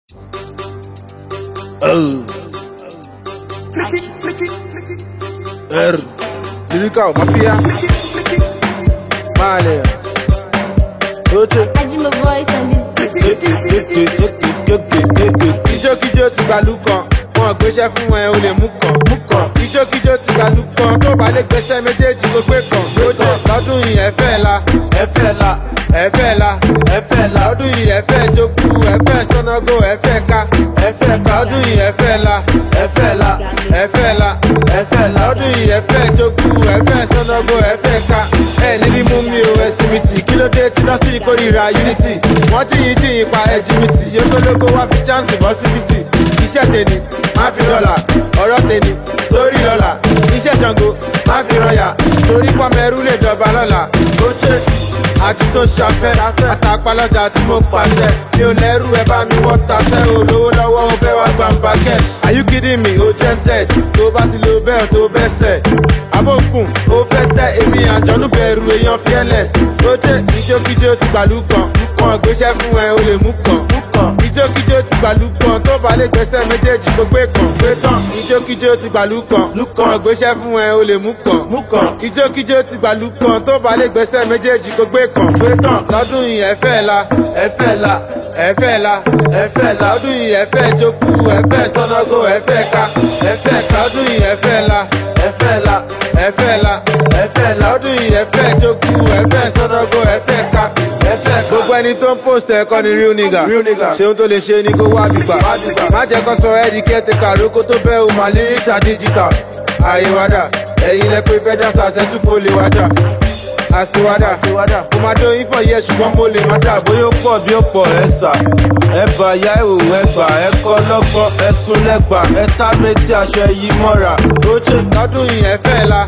Lyrical Mafia Male Ajimo voice on this Kíjó ti gbàlú kan, wọn gbéṣẹ́ fún ẹ o lè mú kan. Kíjó ti gbàlú kan, tó bá lè gbéṣẹ́ méjèèjì kó gbé kan. Lọ́dún yìí ẹ fẹ́ la, lọ́dún yìí ẹ fẹ́ jókòó, ẹ fẹ́ sọ́nàgó, ẹ fẹ́ ká. Lọ́dún yìí ẹ fẹ́ la, lọ́dún yìí ẹ fẹ́ jókòó, ẹ fẹ́ sọ́nàgó, ẹ fẹ́ ká. Ẹ níbi mú mi o ẹ̀sìn mi tì, kí ló dé tí lọ́sí kórìíra unity? Wọ́n jìyìn pa ẹ̀jìmìtì, yókòlógó wá fi chance bọ́ sí títì. Iṣẹ́ tèmi, má fi dọ́là, ọ̀rọ̀ tèmi, sórí lọ́la. Iṣẹ́ Ṣàngó, má fi rọyà, torí pọ́mẹ́rú lè jọba lọ́la. Ó ṣe àti tó ṣafẹ́, àtàpálọ́jà tí mo pàṣẹ. Mi ò lẹ́rù ẹ bá mi wọ́n tàṣẹ, olówó lọ́wọ́ ó fẹ́ wá gbàǹbà kẹ́. Are you kidding me? Ó jẹ́ TED, tó bá ti lo bẹ́ẹ̀ tó bẹ́sẹ̀. Abókùn, ó fẹ́ tẹ́ èmi àjọ̀nú bẹ̀rù èèyàn fearless. Ó ṣe kíjó ti gbàlú kan, gbéṣẹ́ fún ẹ o lè mú kan. Kíjó ti gbàlú kan, tó bá lè gbẹ́sẹ̀ méjèèjì kó gbé kan. Kíjó ti gbàlú kan, gbéṣẹ́ fún ẹ o lè mú kan. Kíjó ti gbàlú kan, tó bá lè gbẹ́sẹ̀ méjèèjì kó gbé kan. Lọ́dún yìí ẹ fẹ́ la, lọ́dún yìí ẹ fẹ́ jókòó, ẹ fẹ́ sọ́nàgó, ẹ fẹ́ ká. Lọ́dún yìí ẹ fẹ́ la, lọ́dún yìí ẹ fẹ́ jókòó, ẹ fẹ́ sọ́nàgó, ẹ fẹ́ ká. Gbogbo ẹni tó ń post ẹ̀kọ́ ni real nigga. Ṣeun tó lè ṣe ni kó wá gbígbà. Má jẹ́ kó sọ ẹ́ di kẹ́tẹ̀kà rókó tó bẹ́ o mà lyrics digital. Àyèwádà, ẹ̀yin lẹ pé fẹ́ dá sàṣẹ́tù kó lè wájà. Àṣewádà, mo máa dó ifọ̀ yẹ ṣùgbọ́n mo lè má dà. Bóyá ó pọ̀ bí ó pọ̀ ẹ̀sà. Ẹ̀bà ya ìhò ẹgbà, ẹ̀kọ́ lọ́gbọ́n, ẹ̀sùn lẹ́gbà, ẹ̀ta méjì aṣọ ẹ̀yí mọ́ra. Ó ṣe lọ́dún yìí ẹ fẹ́ la,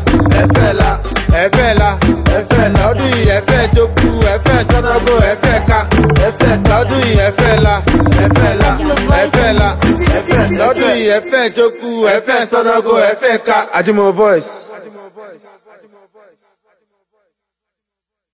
lọ́dún yìí ẹ fẹ́ jókòó, ẹ fẹ́ sọ́nàgó, ẹ fẹ́ ká. Lọ́dún yìí ẹ fẹ́ la, lọ́dún yìí ẹ fẹ́ jókòó, ẹ fẹ́ sọ́nàgó, ẹ fẹ́ ká. Ajimo voice.